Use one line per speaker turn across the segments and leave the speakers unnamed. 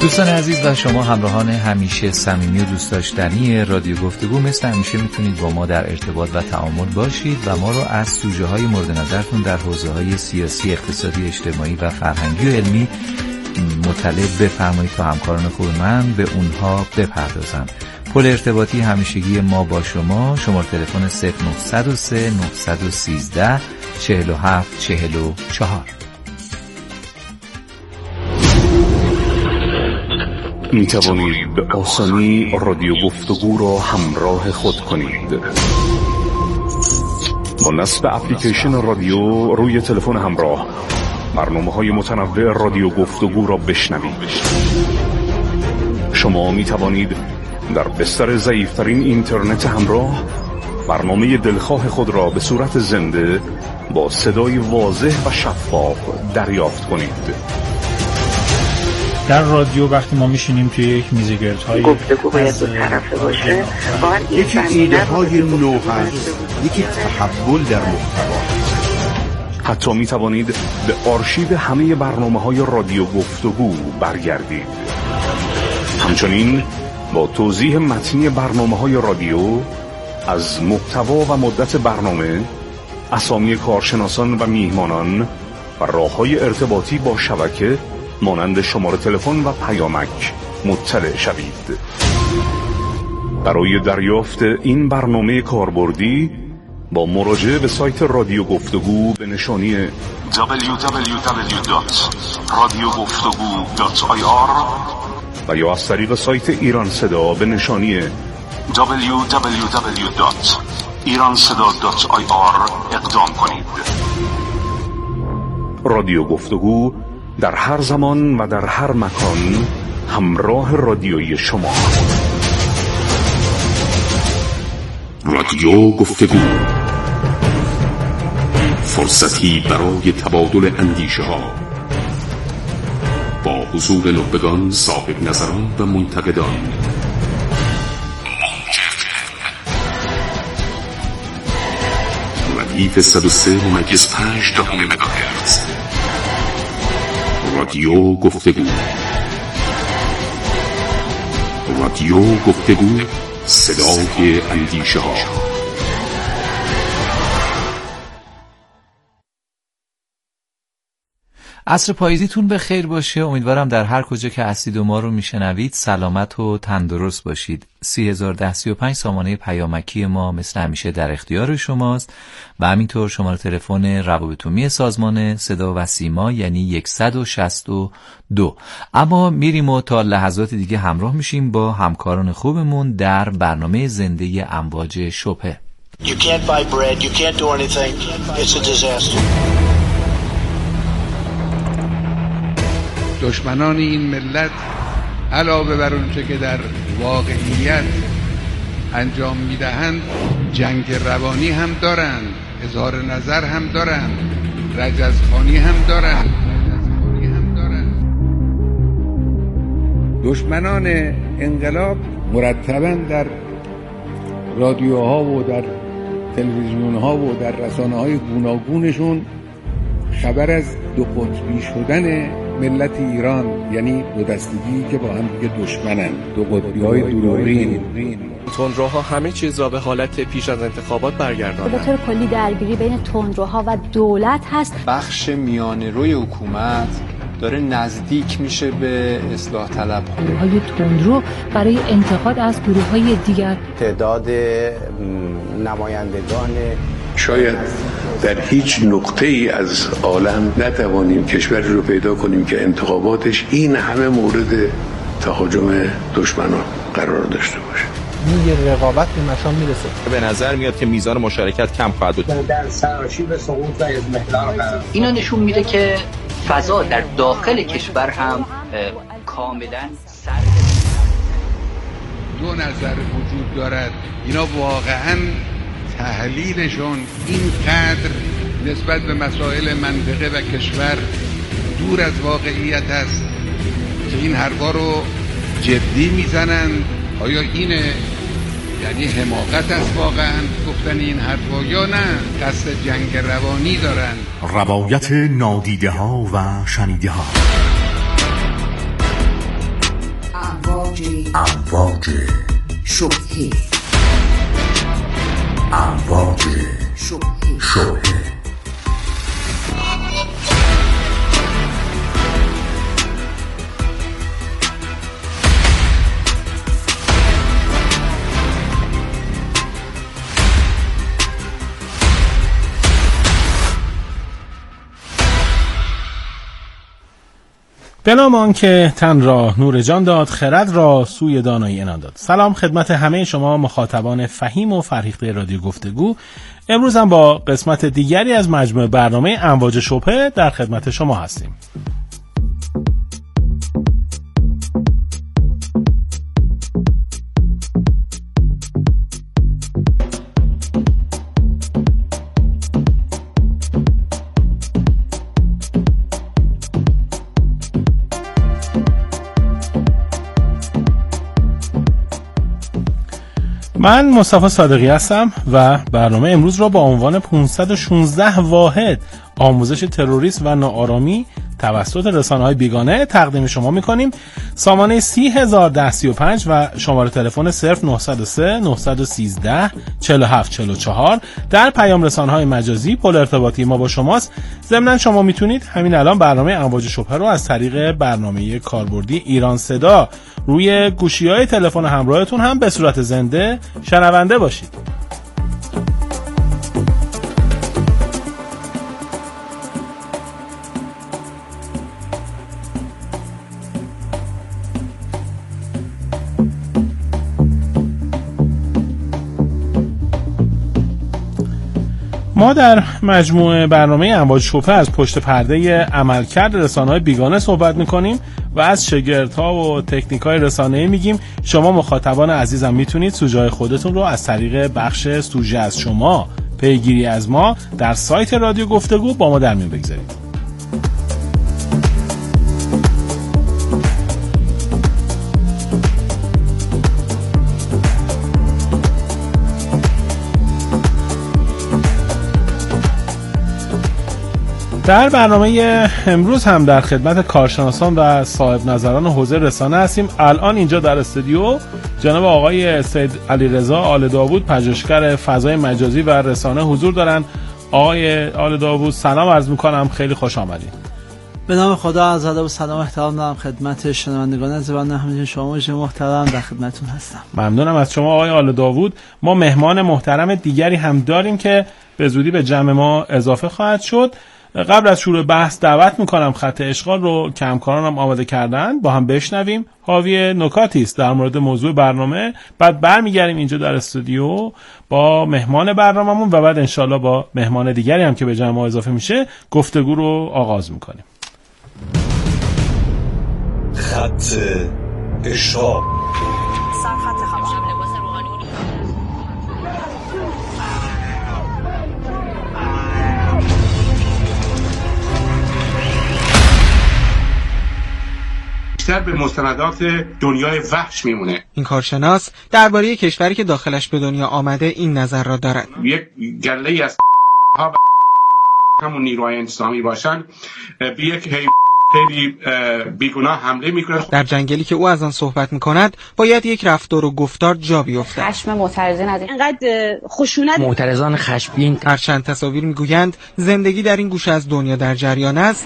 دوستان عزیز و شما همراهان همیشه صمیمی و دوست داشتنی رادیو گفتگو، مثل همیشه میتونید با ما در ارتباط و تعامل باشید و ما رو از سوژه‌های مورد نظرتون در حوزه‌های سیاسی، اقتصادی، اجتماعی و فرهنگی و علمی مطلع بفرمایید تا همکاران خوب من به اونها بپردازن. پل ارتباطی همیشگی ما با شما، شماره تلفن 0903 913 47 44.
می توانید به آسانی رادیو گفتگو را همراه خود کنید. با نصب اپلیکیشن رادیو روی تلفن همراه، برنامه‌های متنوع رادیو گفتگو را بشنوید. شما می توانید در بستر ضعیف‌ترین اینترنت همراه برنامه دلخواه خود را به صورت زنده با صدای واضح و شفاف دریافت کنید.
در رادیو وقتی ما میشینیم توی یک میزگردهای
گفتگو باید دو طرفه باشه،
یکی ایده های نو هست، یکی تحول در محتوا.
حتی می توانید به آرشیو همه برنامه‌های رادیو گفتگو برگردید. همچنین با توضیح متنی برنامه‌های رادیو از محتوا و مدت برنامه، اسامی کارشناسان و میهمانان و راه‌های ارتباطی با شبکه مانند شماره تلفن و پیامک مطلع شوید. برای دریافت این برنامه کاربردی با مراجعه به سایت رادیو گفتگو به نشانی www.radiogoftagoo.ir و یا از طریق سایت ایران صدا به نشانی www.iranseda.ir اقدام کنید. رادیو گفتگو در هر زمان و در هر مکان همراه رادیویی شما.
رادیو گفتگو، فرصتی برای تبادل اندیشه ها با حضور نخبگان، صاحب نظران و منتقدان. ردیف 103.5 مگاهرتز. رادیو گفتگو. رادیو گفتگو، صدای اندیشه ها.
عصر پاییزیتون به خیر باشه. امیدوارم در هر کجا که هستید و ما رو میشنوید سلامت و تندرست باشید. 301035 سامانه پیامکی ما مثل همیشه در اختیار شماست و همینطور شماره تلفن روابط عمومی سازمان صدا و سیما یعنی 162. اما میریم و تا لحظات دیگه همراه میشیم با همکاران خوبمون در برنامه زنده امواج شبهه.
You can't buy bread, you can't do anything. It's a disaster.
دشمنان این ملت علاوه بر اونچه که در واقعیت انجام میدهند، جنگ روانی هم دارند، اظهار نظر هم دارند، رجزخوانی هم دارند. دشمنان انقلاب مرتباً در رادیوها و در تلویزیونها و در رسانه‌های گوناگونشون خبر از دو قطبی شدن ملت ایران، یعنی دو دستگی که با هم دیگه دشمنن، دو قطبی‌های دروغین.
تندروها همه چیز را به حالت پیش از انتخابات برگرداندند.
به طور کلی درگیری بین تندروها و دولت هست.
بخش میانه روی حکومت داره نزدیک میشه به اصلاح طلب.
گروه‌های تندرو برای انتقاد از گروه‌های دیگر.
تعداد نمایندگان
شاید در هیچ نقطه ای از عالم نتوانیم کشوری رو پیدا کنیم که انتخاباتش این همه مورد تهاجم دشمنان قرار داشته باشه.
یه رقابت به مشام میرسه.
به نظر میاد که میزان مشارکت کم خواهد بود.
در سراشیب سقوط و اضمحلال قرار.
اینا نشون میده که فضا در داخل کشور هم کاملا
دو نظر وجود دارد. اینا واقعاً تحلیلشون اینقدر نسبت به مسائل منطقه و کشور دور از واقعیت است که این حرفا رو جدی میزنن. آیا اینه یعنی حماقت است واقعا گفتن این حرفا یا نه قصد جنگ روانی دارن؟
روایت نادیده ها و شنیده ها.
امواج شبهه. امواج شبهه.
به نام آنکه تن را نور جان داد، خرد را سوی دانایی عنان داد. سلام خدمت همه شما مخاطبان فهیم و فرهیخته رادیو گفتگو. امروز هم با قسمت دیگری از مجموعه برنامه امواج شبهه در خدمت شما هستیم. من مصطفی صادقی هستم و برنامه امروز را با عنوان 516 واحد آموزش تروریسم و ناآرامی توسط رسانه‌های بیگانه تقدیم شما می‌کنیم. سامانه 30135 و شماره تلفن 0903 913 4744 در پیام رسانه‌های مجازی پل ارتباطی ما با شماست. ضمناً شما میتونید همین الان برنامه امواج شبهه رو از طریق برنامه کاربردی ایران صدا روی گوشی‌های تلفن همراهتون هم به صورت زنده شنونده باشید. ما در مجموعه برنامه امواج شبهه از پشت پرده عملکرد رسانه‌های بیگانه صحبت می‌کنیم و از شگردها و تکنیک‌های رسانه‌ای میگیم. شما مخاطبان عزیزم میتونید سوژه‌های خودتون رو از طریق بخش سوژه از شما پیگیری از ما در سایت رادیو گفتگو با ما در میون بگذارید. در برنامه امروز هم در خدمت کارشناسان و صاحب نظران حوزه رسانه هستیم. الان اینجا در استودیو جناب آقای سید علیرضا آل داوود، پژوهشگر فضای مجازی و رسانه حضور دارن. آقای آل داوود سلام عرض میکنم، خیلی خوش آمدید.
به نام خدا از ادب و سلام احترام دارم خدمت شنوندگان عزیز و همچنین شما محترم در خدمتتون هستم.
ممنونم از شما آقای آل داوود. ما مهمان محترم دیگری هم داریم که به زودی به جمع ما اضافه خواهد شد. قبل از شروع بحث دعوت میکنم خط اشغال رو که همکارانم آماده کردن با هم بشنویم. حاوی نکاتی است در مورد موضوع برنامه. بعد برمیگردیم اینجا در استودیو با مهمان برنامه‌مون و بعد انشالله با مهمان دیگری هم که به جمع ما اضافه میشه گفتگو رو آغاز میکنیم.
خط اشغال.
به مستندات دنیای وحش میمونه.
این کارشناس درباره کشوری که داخلش به دنیا آمده این نظر را دارد.
یک گله از ها همون نیروهای انتظامی باشن به یک خیلی بیگناه حمله میکنه.
در جنگلی که او از آن صحبت میکند باید یک رفتار و گفتار جا بیفتد.
خشم معترضین از اینقدر خشونت،
معترضان خشمگین. هرچند تصاویر میگویند زندگی در این گوشه از دنیا در جریان است،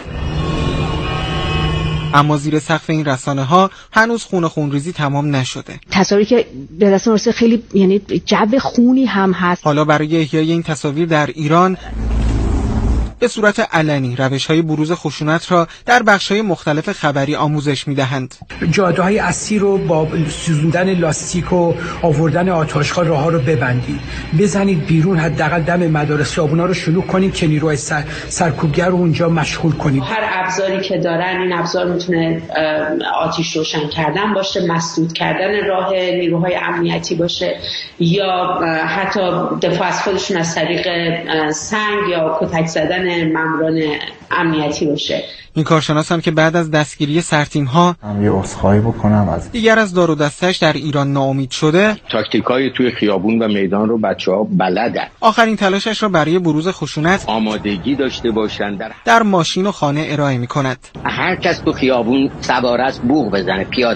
اما زیر سقف این رسانه ها هنوز خونریزی تمام نشده.
تصاویری که به دست میرسه خیلی یعنی جو خونی هم هست.
حالا برای احیای این تصاویر در ایران به صورت علنی روش‌های بروز خشونت را در بخش‌های مختلف خبری آموزش می‌دهند.
جاده‌های اصلی رو با سوزوندن لاستیک و آوردن آتش‌ها راه‌ها رو ببندید. بزنید بیرون، حداقل دم مدارس خیابونا رو شلوغ کنید که نیروی سرکوبگر رو اونجا مشغول کنید.
هر ابزاری که دارن، این ابزار میتونه آتش روشن کردن باشه، مسدود کردن راه نیروهای امنیتی باشه یا حتی دفاع از خودشون از طریق سنگ یا کتک زدن ماموران امنیتی باشه.
این کارشناس هم که بعد از دستگیری سرتیم‌ها
یه عذرخواهی بکنم از
دیگر از دار و دستش در ایران ناامید شده.
تاکتیکای توی خیابون و میدان رو بچه‌ها بلدن.
آخرین تلاشش را برای بروز خشونت
آمادگی داشته باشن
در ماشین و خانه ارائه می‌کند.
هر کس تو خیابون سوار است بوق بزنه، پیاده است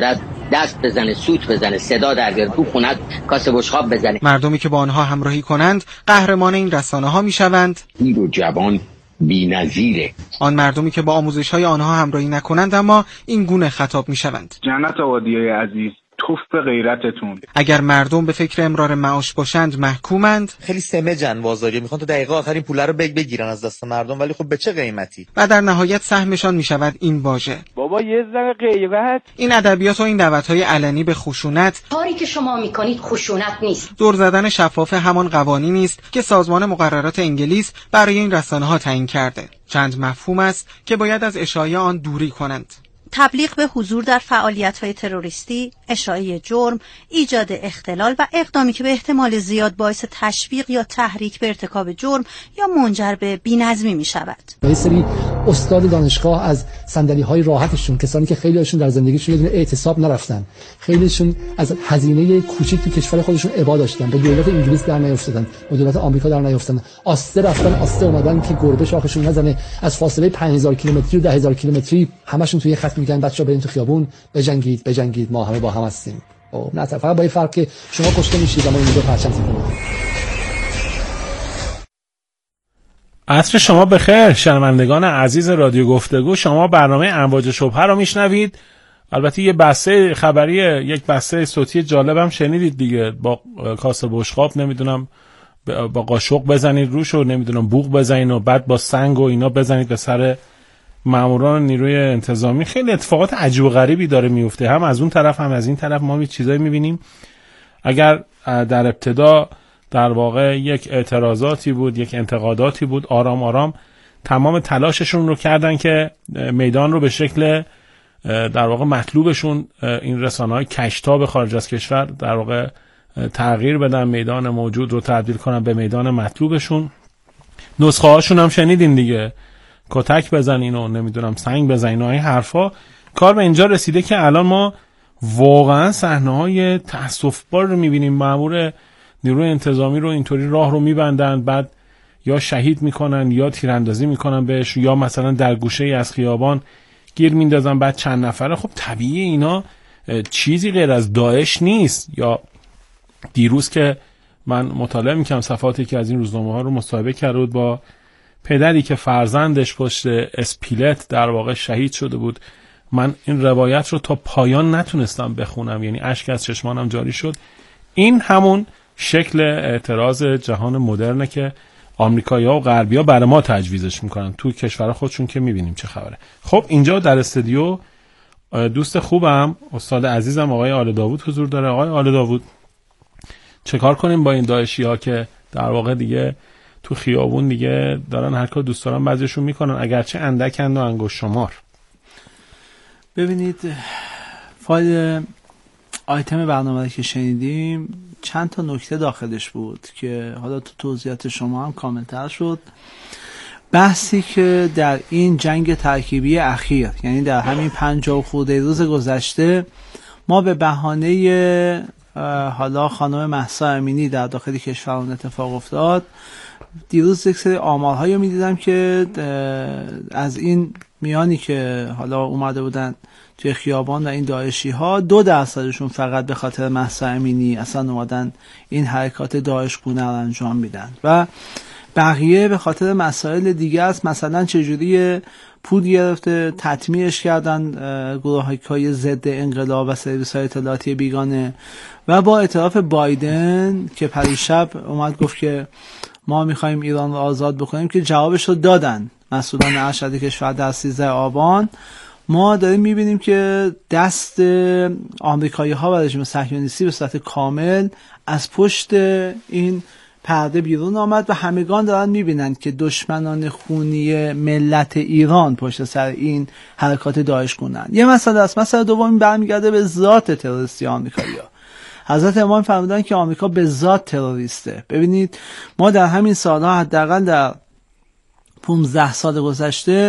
دست بزنه، سوت بزنه، صدا در بیاره، تو خونت کاسه بشقاب بزنه.
مردمی که با آنها همراهی کنند قهرمان این رسانه‌ها میشوند.
پیر و جوان بی‌نظیره.
آن مردمی که با آموزش‌های آنها همراهی نکنند اما این گونه خطاب میشوند.
جنت آبادیای عزیز، توف به غیرتتون.
اگر مردم به فکر امرار معاش باشند محکومند.
خیلی سمجن بازاری، میخوان تا دقیقه آخر این پوله رو بگیرن از دست مردم، ولی خب به چه قیمتی؟
و در نهایت سهمشان میشود این واژه.
بابا یه ذره غیرت.
این ادبیات و این دعوت‌های علنی به خشونت،
کاری که شما میکنید خشونت نیست.
دور زدن شفاف همان قوانینی است که سازمان مقررات انگلیس برای این رسانه‌ها تعیین کرده. چند مفهوم است که باید از اشاعه آن دوری کنند.
تبلیغ به حضور در فعالیت‌های تروریستی، اشاعه جرم، ایجاد اختلال و اقدامی که به احتمال زیاد باعث تشویق یا تحریک به ارتکاب جرم یا منجر به بی‌نظمی می‌شود.
یه سری استاد دانشگاه از صندلی‌های راحتشون، کسانی که خیلی‌هاشون در زندگیشون یه دونه اعتصاب نرفتن، خیلیشون از هزینه کوچیک تو کشور خودشون عبا داشتن، به دولت انگلیس در نیافتادن، به دولت آمریکا در نیافتادن، آسته رفتن، آسته اومدن که گربه شاخشون نزنه، از فاصله 5000 کیلومتری و 10000 کیلومتری همشون توی خط میگن بچه‌ها بریم تو خیابون بجنگید، ما همه با هم هستیم. نه فقط با این فرق که شما کشته میشید اما اینجا پرچم تکون می‌خوره.
عصر شما بخیر شنوندگان عزیز رادیو گفتگو. شما برنامه امواج شبهه رو میشنوید. البته یه بسته خبری، یک بسته صوتی جالبم شنیدید دیگه، با کاسه بشقاب نمیدونم با قاشق بزنید روش و نمیدونم بوق بزنید و بعد با سنگ و اینا بزنید به سر ماموران نیروی انتظامی. خیلی اتفاقات عجیب و غریبی داره میفته، هم از اون طرف هم از این طرف ما یه چیزایی میبینیم. اگر در ابتدا در واقع یک اعتراضاتی بود، یک انتقاداتی بود، آرام آرام تمام تلاششون رو کردن که میدان رو به شکل در واقع مطلوبشون، این رسانه‌های کشتاب خارج از کشور در واقع تغییر بدن، میدان موجود رو تبدیل کنن به میدان مطلوبشون. نسخه هاشون هم شنیدین دیگه، کتک بزنین و نمیدونم سنگ بزنین و این حرفا. کار به اینجا رسیده که الان ما واقعا صحنه‌های تأسف‌بار رو می‌بینیم. مأمور نیروی انتظامی رو اینطوری راه رو می‌بندن، بعد یا شهید می‌کنن یا تیراندازی می‌کنن بهش، یا مثلا در گوشه‌ای از خیابان گیر میندازن بعد چند نفره. خب طبیعی اینا چیزی غیر از داعش نیست. یا دیروز که من مطالعه می‌کردم صفحاتی که از این روزنامه‌ها رو مصاحبه کرده بود با پدری که فرزندش پشت اسپیلت در واقع شهید شده بود. من این روایت رو تا پایان نتونستم بخونم، یعنی اشک از چشمانم جاری شد. این همون شکل اعتراض جهان مدرنه که آمریکایی‌ها و غربی‌ها برای ما تجویزش میکنن تو کشور خودشون، که میبینیم چه خبره. خب اینجا در استودیو دوست خوبم، استاد عزیزم آقای آل داوود حضور داره. آقای آل داوود، چه کار کنیم با این داعشی‌ها که در واقع دیگه تو خیابون دیگه دارن هر کار دوست دارن بعضیشون میکنن، اگرچه اندکند و انگشت شمار؟
ببینید، فایل آیتم برنامه که شنیدیم چند تا نکته داخلش بود که حالا تو توضیحات شما هم کاملتر شد. بحثی که در این جنگ ترکیبی اخیر، یعنی در همین 50 خورده روز گذشته، ما به بهانه حالا خانم مهسا امینی در داخل کشور اتفاق افتاد، دیروز یک سری آمارهایی رو میدیدم که از این میانی که حالا اومده بودن توی خیابان و این داعشی ها، 2% فقط به خاطر مهسا امینی اصلا اومدن این حرکات داعش گونه رو انجام میدن و بقیه به خاطر مسائل دیگه است. مثلا چجوری پول گرفته تطمیعش کردن گروه‌های ضد انقلاب و سرویس‌های اطلاعاتی بیگانه. و با اعتراف بایدن که پریشب اومد گفت که ما میخوایم ایران رو آزاد بکنیم، که جوابش رو دادن مسئولان ارشد کشور در 13 آبان، ما داریم میبینیم که دست آمریکایی ها و رژیم صهیونیستی به صورت کامل از پشت این پرده بیرون آمد و همگان دارن میبینن که دشمنان خونی ملت ایران پشت سر این حرکات داعش گونه‌اند. یه مسئله است. مسئله دوم برمیگرده به ذات تروریستی آمریکایی‌ها. حضرت امام فرمودن که آمریکا به ذات تروریسته. ببینید، ما در همین سالها حداقل در 15 سال گذشته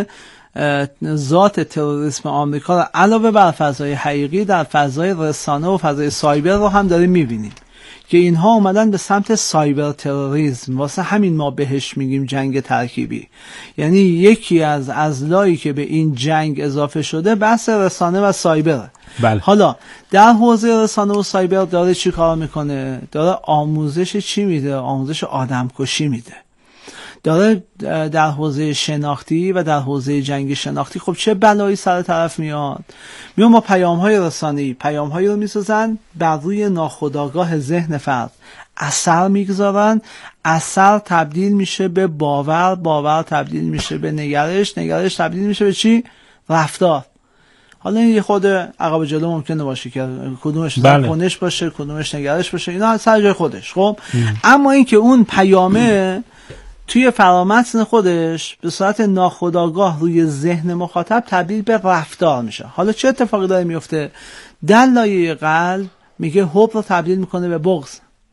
ذات تروریسم آمریکا را علاوه بر فضای حقیقی در فضای رسانه و فضای سایبر رو هم داریم میبینیم که اینها اومدن به سمت سایبر تروریسم. واسه همین ما بهش میگیم جنگ ترکیبی. یعنی یکی از اضلاعی که به این جنگ اضافه شده بحث رسانه و سایبره.
بله.
حالا در حوزه رسانه و سایبر داره چی کار میکنه؟ داره آموزش چی میده؟ آموزش آدمکشی میده. داره در حوزه شناختی و در حوزه جنگ شناختی خب چه بلایی سر طرف میاد؟ میان با پیام‌های رسانه‌ای پیام‌هایی رو میسازن بر روی ناخودآگاه ذهن فرد، اثر میگذارن، اثر تبدیل میشه به باور، باور تبدیل میشه به نگرش، نگرش تبدیل میشه به چی؟ رفتار. حالا این یه خود عقب جلو ممکنه باشه که کدومش کنش باشه، کدومش نگرش باشه، اینا سر جای خودش. خب اما این که اون پیامه توی فرامتن خودش به صورت ناخودآگاه روی ذهن مخاطب تبدیل به رفتار میشه. حالا چه اتفاقی داره میفته؟ در لایه قلب میگه حب رو تبدیل میکنه به بغض.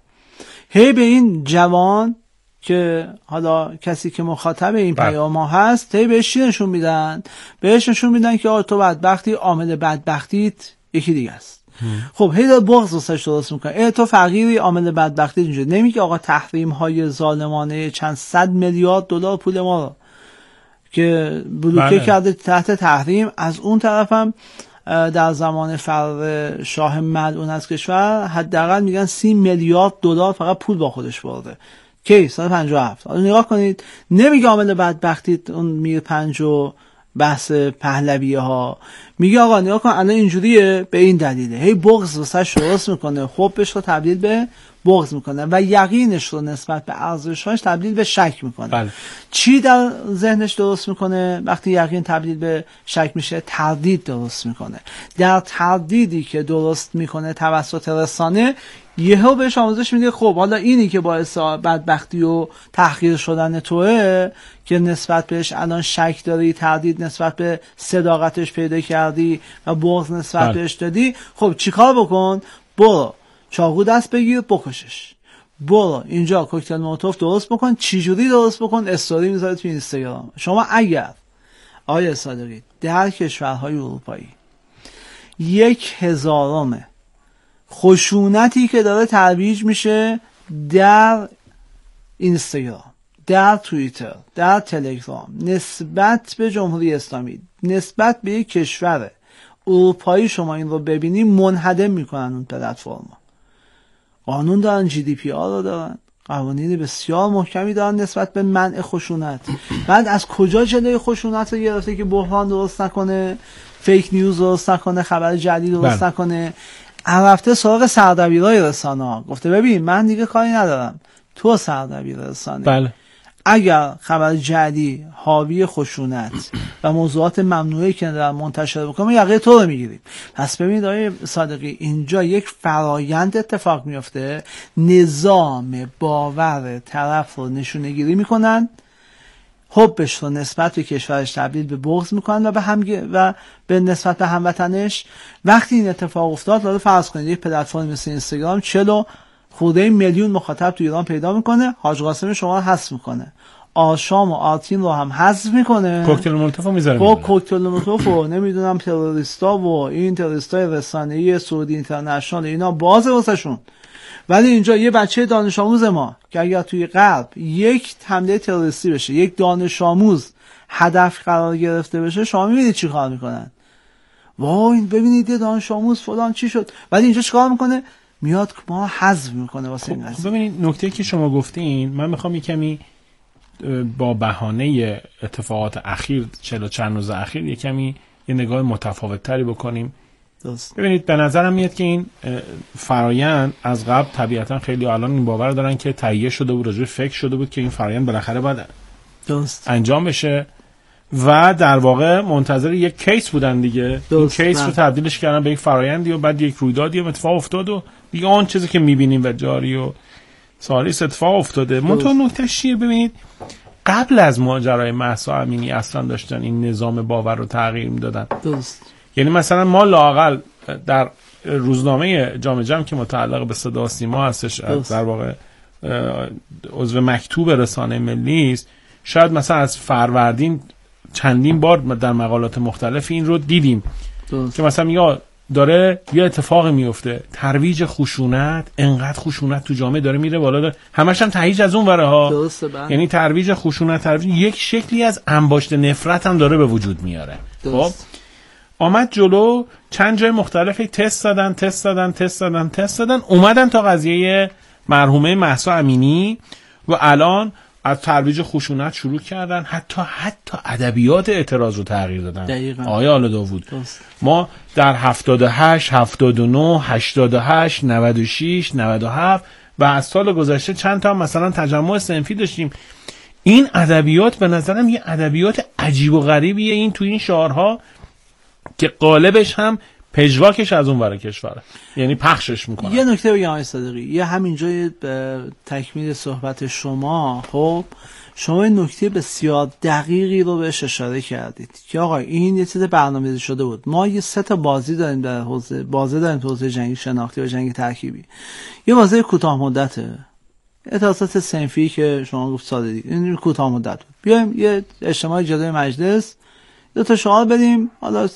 هی به این جوان که حالا کسی که مخاطب این پیام ها هست هی بهش نشون میدن، بهش نشون میدن که تو بدبختی، عامل بدبختیت یکی دیگه است. خب هی داره بغض واسش درست میکنه. تو فقیری، عامل بدبختیت اینجوری. نمیگه آقا تحریم های ظالمانه چند صد میلیارد دلار پول ما رو که بلوکه کرده تحت تحریم، از اون طرفم در زمان فرار شاه ملعون از کشور حداقل میگن 30 میلیارد دلار فقط پول با خودش برده. کی؟ سال 57. حالا نگاه کنید، نمیگه عامل بدبختی اون میر 5 و بحث پهلویه ها، میگه آقا نگاه کن الان اینجوریه به این دلیله. هی بغض واسش درست میکنه، حبش رو تبدیل به بغض میکنه و یقینش رو نسبت به ارزش‌هاش تبدیل به شک میکنه.
بله.
چی در ذهنش درست میکنه وقتی یقین تبدیل به شک میشه؟ تردید درست میکنه. در تردیدی که درست میکنه توسط رسانه، یهو بهش آموزش میده خب حالا اینی که باعث بدبختی و تحقیر شدن توئه که نسبت بهش الان شک داری، تردید نسبت به صداقتش پیدا کردی و بغض نسبت بهش دادی، خب چیکار بکن؟ برو چاقو دست بگیر بکشش، برو اینجا کوکتل مولوتوف درست بکن. چجوری درست بکن؟ استوری میذاره تو اینستاگرام. شما اگر آقای صادقی در کشورهای اروپایی 1/1000 خشونتی که داره ترویج میشه در اینستاگرام، در توییتر، در تلگرام نسبت به جمهوری اسلامی، نسبت به یک کشور اروپایی، شما این رو ببینی منهدم میکنن اون پلتفرما. قانون دارن، GDPR رو دارن، قوانین بسیار محکمی دارن نسبت به منع خشونت. بعد از کجا جلوی خشونت رو گرفته که بحران درست نکنه، فیک نیوز درست نکنه، خبر جدید درست نکنه؟ رفته سراغ سردبیرای رسانه ها، گفته ببین من دیگه کاری ندارم، تو سردبیر رسانه.
بله.
اگر خبر جدی حاوی خشونت و موضوعات ممنوعه که در منتشر بکنه یقه تو رو میگیریم. پس ببینید آقای صادقی، اینجا یک فرایند اتفاق میفته، نظام باور طرف رو نشونه گیری میکنن، حبش رو نسبت به کشورش تبدیل به بغض میکنن و به نسبت به هموطنش. وقتی این اتفاق افتاد، حالا فرض کنید یک پلتفرم مثل اینستاگرام 40 خورده میلیون مخاطب تو ایران پیدا میکنه، حاج قاسم شما رو حذف میکنه، آشام و آرتین رو هم حذف میکنه،
کوکتل مولوتوف رو میذاره،
با کوکتل مولوتوف و نمیدونم تروریستا و این تروریستای رسانه‌ای سعودی اینترنشنال اینا بازه واسهشون. ولی اینجا یه بچه دانش آموز ما که اگر توی غرب یک حمله تروریستی بشه، یک دانش آموز هدف قرار گرفته بشه، شما میبینید چی کار میکنن؟ وای ببینید یه دانش آموز فلان چی شد. ولی اینجا چیکار میکنه؟ میاد ما حذف میکنه واسه این قضیه.
ببینید نکته که شما گفتین، من میخوام کمی با بهانه اتفاقات اخیر 40 چند روز اخیر یه نگاه متفاوت تری بکنیم. ببینید به نظرم میاد که این فرایند از قبل طبیعتا خیلی الان این باور دارن که تهیه شده بود، راجع فکر شده بود که این فرایند بالاخره باید انجام بشه و در واقع منتظر یک کیس بودن دیگه. این کیس رو تبدیلش کردن به یک فرایندی و بعد یک رویدادی و اتفاق افتاد و دیگه آن چیزی که میبینیم و جاری و سالیس اتفاق افتاده. منتها نکتهش چیه؟ ببینید قبل از ماجرای مهسا امینی اصلا داشتن این نظام باور رو تغییر میدادن. یعنی مثلا ما لااقل در روزنامه جام که متعلق به صدا و سیما هستش، در واقع عضو مکتوب رسانه ملی است، شاید مثلا از فروردین چندین بار در مقالات مختلف این رو دیدیم که مثلا میگه داره یه اتفاق میفته، ترویج خشونت، انقدر خشونت تو جامعه داره میره بالا، همش هم تهیج از اون وره ها. یعنی ترویج خشونت، ترویج یک شکلی از انباشت نفرت هم داره به وجود میاره. خب آمد جلو، چند جای مختلفی تست دادن اومدن تا قضیه مرحومه مهسا امینی و الان از ترویج خشونت شروع کردن، حتی ادبیات اعتراض رو تغییر دادن.
دقیقاً.
آقای آل داوود ما در 78 79 88 96 97 و از سال گذشته چند تا مثلا تجمع صنفی داشتیم. این ادبیات به نظرم یه ادبیات عجیب و غریبیه این تو این شعارها که قالبش هم پژواکش از اون ور کشوره، یعنی پخشش میکنه.
یه نکته بگم آقای صادقی، یه همینجا تکمیل صحبت شما، خب شما این نکته بسیار دقیقی رو بهش اشاره کردید که آقا این یه چیز برنامه‌ریزی شده بود. ما یه 3 تا بازی داریم در حوزه جنگ شناختی و جنگ ترکیبی. یه بازی کوتاه مدته، اعتراضات صنفی که شما گفت ساده دیگه، این کوتاه مدت بود. بیایم یه اجتماع جلوی مجلس 2 تا شعار بدیم، حالا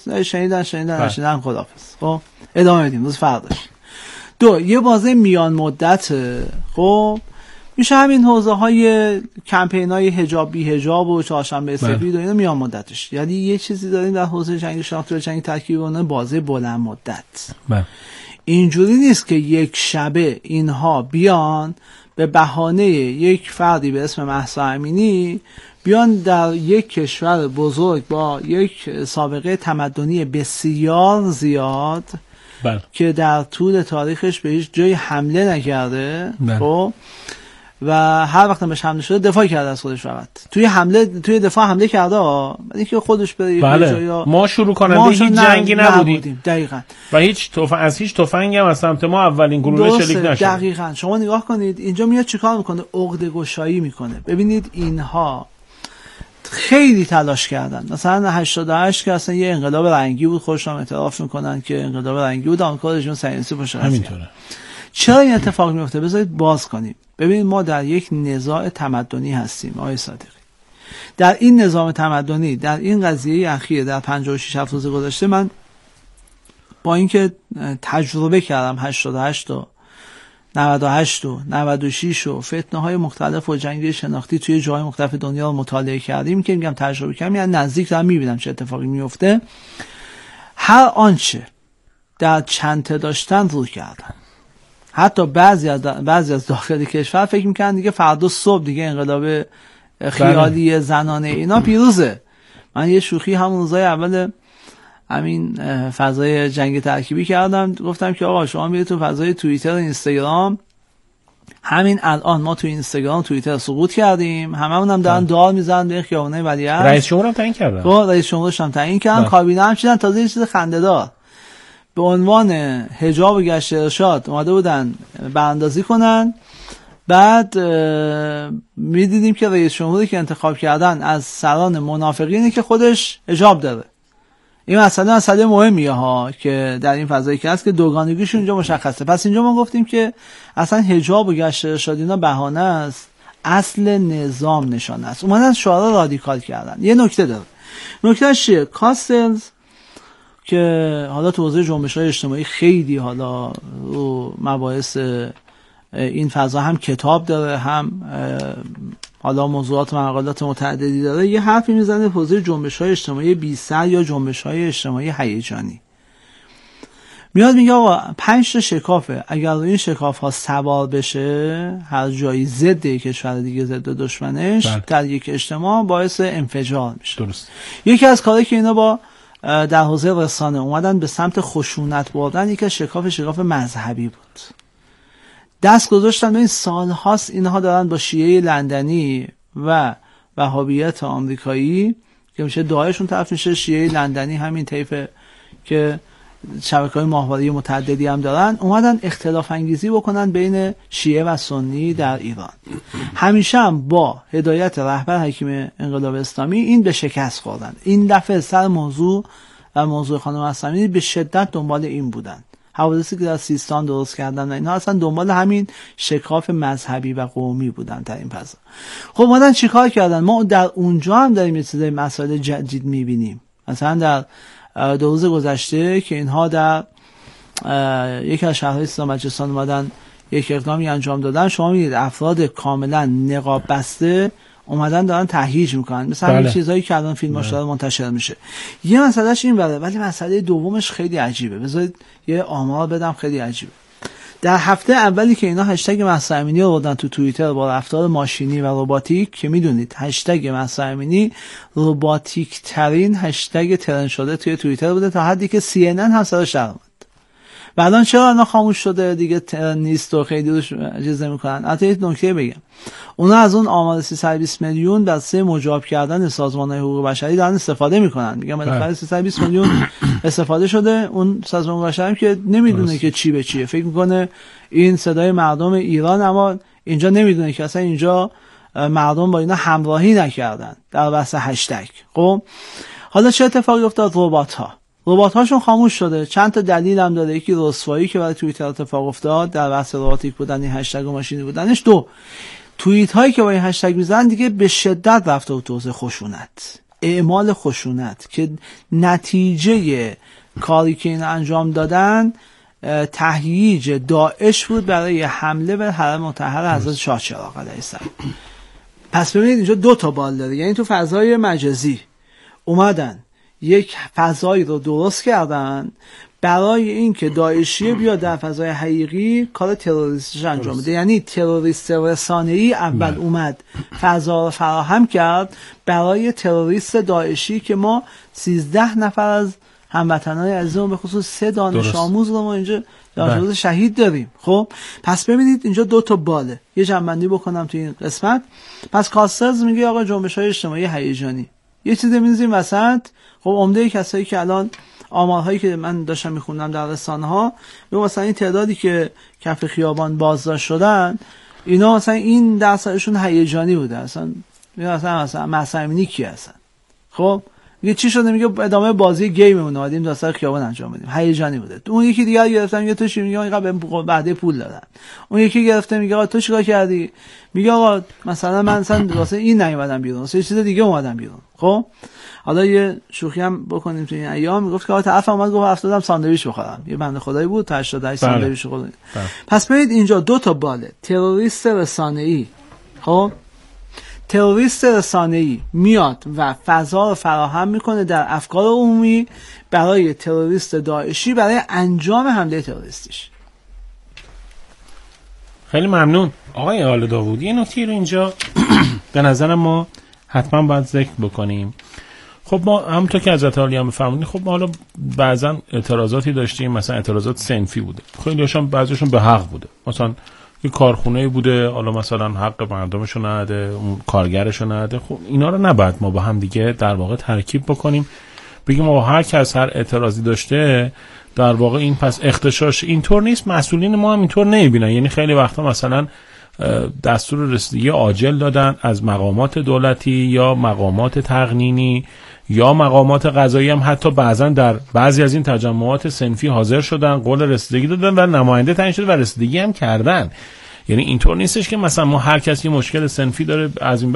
شنیدن خداحافظ، خب ادامه بدیم روز فرداش. 2 یه بازی میان مدت، خب میشه همین حوزه های کمپین های حجاب بی حجاب و چهارشنبه سفید و اینا میان مدتش. یعنی یه چیزی داریم در حوزه جنگ شناختی و جنگ ترکیبی و بازی بلند مدت. اینجوری نیست که یک شبه اینها بیان به بهانه یک فردی به اسم مهسا امینی بیان در یک کشور بزرگ با یک سابقه تمدنی بسیار زیاد که در طول تاریخش به هیچ جای حمله نکرده، خب و هر وقت بهش حمله شده دفاع کرده از خودش فقط. توی دفاع حمله کرده اینکه خودش به
جای ما شروع کننده هیچ جنگی نبودیم.
دقیقاً.
و از هیچ تفنگی هم از سمت ما اولین گلوله شلیک نشد.
دقیقاً. شما نگاه کنید اینجا میاد چیکار میکنه؟ عقده‌گشایی میکنه. ببینید اینها خیلی تلاش کردن. مثلا 88 که اصلا یه انقلاب رنگی بود، خودشون اعتراف میکنن که انقلاب رنگی بود، آمریکا رژیم صهیونیستی پشت
همینطوره.
چرا این اتفاق میفته؟ بذارید باز کنیم. ببینید ما در یک نزاع تمدنی هستیم آقای صادقی. در این نظام تمدنی، در این قضیه اخیر در 56 روز گذشته، من با اینکه تجربه کردم 88 و 98 و 96 و فتنه های مختلف و جنگ شناختی توی جای مختلف دنیا رو مطالعه کردیم که میگم تجربه کردم، یعنی نزدیک دارم میبینم چه اتفاقی میفته. هر آنچه در چنته داشتن رو کردن. حتی بعضی از داخل کشور فکر میکنن دیگه فردا صبح دیگه انقلاب خیالی زنانه اینا پیروزه. من یه شوخی همون روزای اول همین فضای جنگ ترکیبی کردم، گفتم که آقا شما میرید تو فضای توییتر و اینستاگرام، همین الان ما تو اینستاگرام توییتر سقوط کردیم، هممون هم دارن دار میزنن به خیابونه ولیعصر.
رئیس جمهور هم تعیین کردن.
رئیس جمهورش هم تعیین کردن، کابینه هم چیدن. تازه یه چیز خنده‌دار، به عنوان حجاب و گشت ارشاد اومده بودن براندازی کنن، بعد میدیدیم که رئیس جمهوری که انتخاب کردن از سران منافقینه که خودش حجاب داره. این مسئله مهمیه ها که در این فضایی که هست که دوگانگیش اونجا مشخصه. پس اینجا ما گفتیم که اصلا حجاب و گشت ارشاد اینا بهانه است، اصل نظام نشانه است. اومدن شعارا رادیکال کردن. یه نکته داره. نکتهش چیه؟ کاستلز که حالا تو حوزه جنبش‌های اجتماعی خیلی حالا رو مباحث این فضا هم کتاب داره، هم حالا موضوعات و مقالات متعددی داره، یه حرفی میزنه حوزه جنبش‌های اجتماعی بی‌سر یا جنبش‌های اجتماعی هیجانی. میاد میگه آقا 5 تا شکافه، اگر این شکاف‌ها سوار بشه هر جایی ضد کشور دیگه، ضد دشمنش، در یک اجتماع باعث انفجار میشه. درست. یکی از کارهایی که اینا با در حوزه رسانه اومدن به سمت خشونت بردن، یکی از شکاف مذهبی بود. دست گذاشتن به این سالهاست اینها دارن با شیعه لندنی و وهابیت آمریکایی که میشه داعشون طرف میشه، شیعه لندنی همین طیفه که شبکه‌های ماهواره‌ای متعددی هم دارن، اومدن اختلاف انگیزی بکنن بین شیعه و سنی در ایران. همیشه هم با هدایت رهبر حکیم انقلاب اسلامی این به شکست خوردن. این دفعه سر موضوع خانم اسلامی به شدت دنبال این بودن. حوادثی که در سیستان درست کردن اینا اصلا دنبال همین شکاف مذهبی و قومی بودن در این فضا. خب اومدن چیکار کردن؟ ما در اونجا هم داریم یه چیزای مسائل جدید می‌بینیم. مثلا در 2 روز گذشته که اینها در یکی از شهرهای سیستان بلوچستان اومدن یک اقدامی انجام دادن، شما می‌بینید افراد کاملا نقاب بسته اومدن دارن تهییج میکنن، مثلا این چیزایی که الان فیلماش داره منتشر میشه. یه مسئلهش این بله، ولی مسئله دومش خیلی عجیبه. بذارید یه آمار بدم خیلی عجیبه. در هفته اولی که اینا هشتگ مهسا امینی رو بردن تو توییتر با رفتار ماشینی و رباتیک، که میدونید هشتگ مهسا امینی رباتیک ترین هشتگ ترند شده توی توییتر بوده، تا حدی که CNN هم سرش در اومد. بعدن چرا اینا خاموش شده دیگه نیست و خیلی روش چیز نمی‌کنن؟ البته یه نکته بگم، اونا از اون آمار 320 میلیون دسته مجاب کردن سازمان‌های حقوق بشری دارن استفاده میکنن. میگم بالاخره 320 میلیون استفاده شده، اون سازمان حقوق بشری که نمیدونه که چی به چیه، فکر میکنه این صدای مردم ایران، اما اینجا نمیدونه که اصلا اینجا مردم با اینا همراهی نکردن در بحث هشتگ. خب حالا چه اتفاقی افتاد؟ ربات‌هاشون خاموش شده. چند تا دلیل هم داره. یکی رسوایی که برای توییتر اتفاق افتاد در بحث رباتیک بودن، این هشتگ و ماشینی بودنش. دو، توییت هایی که با این هشتگ میزنن دیگه به شدت رفته و توسعه خشونت، اعمال خشونت، که نتیجه کاری که این انجام دادن تهییج داعش بود برای حمله به حرم مطهر حضرت شاه چراغ علیه السلام. پس ببینید اینجا دو تا بال داره، یعنی تو فضای مجازی اومدن یک فضایی رو درست کردن برای اینکه داعشی بیاد در فضای حقیقی کار تروریستیش انجام بده. یعنی تروریست رسانه‌ای اول اومد فضا رو فراهم کرد برای تروریست داعشی که ما 13 نفر از هموطنان عزیزمون به خصوص 3 دانش آموز رو ما اینجا دانش شهید داریم. خب پس ببینید اینجا دو تا باله. یه جنبندی بکنم تو این قسمت. پس کاسترز میگه آقا جنبش‌های اجتماعی هیجانی، یه چیزی می‌ذاریم وسط. خب عمده کسایی که الان آمارهایی که من داشتم میخوندم در رسانه‌ها، مثلا این تعدادی که کف خیابان بازداشت شدن، اینا مثلا این درصدشون هیجانی بوده. مثلا مهسا امینی کی هستن؟ خب میگه چی شده؟ میگه ادامه بازی گیممون اومدیم داستان خیابان انجام بدیم، هیجانی بوده. اون یکی دیگه گرفتن میگه تو چی؟ میگه آقا بعد پول دادن. اون یکی گرفته میگه آقا تو چیکار کردی؟ میگه آقا مثلا من واسه این نیومدم بیرون، واسه چیز دیگه اومدم بیرون. خب حالا یه شوخی هم بکنیم تو این ایام، میگفت که آقا طرف اومد گفت افتادم ساندویچ بخورم، یه بنده خدایی بود تا 88 ساندویچ خورد. پس ببینید اینجا دو تا باله. تروریست رسانه‌ای، خب تروریست رسانه‌ای میاد و فضا رو فراهم میکنه در افکار عمومی برای تروریست داعشی برای انجام حمله تروریستیش.
خیلی ممنون آقای آل داوودی. یه نکته رو اینجا به نظرم ما حتما باید ذکر بکنیم. خب ما همونطور که حضرت عالی هم فرمودین، خب ما حالا بعضا اعتراضاتی داشتیم، مثلا اعتراضات صنفی بوده، خیلی هاشون بعضیشون به حق بوده. مثلا یه کارخونه بوده، حالا مثلا حق مردمشو نده، اون کارگرشو نده. خب اینا رو نباید ما با هم دیگه در واقع ترکیب بکنیم، بگیم ما هر کس هر اعتراضی داشته در واقع این پس اختشاش. اینطور نیست، مسئولین ما هم اینطور نمیبینن. یعنی خیلی وقتا مثلا دستور رسیدگی عاجل دادن از مقامات دولتی یا مقامات تقنینی یا مقامات قضایی، هم حتی بعضا در بعضی از این تجمعات صنفی حاضر شدن، قول رسیدگی دادن و نماینده تعیین شده و رسیدگی هم کردن. یعنی اینطور نیستش که مثلا ما هر کسی مشکل صنفی داره از این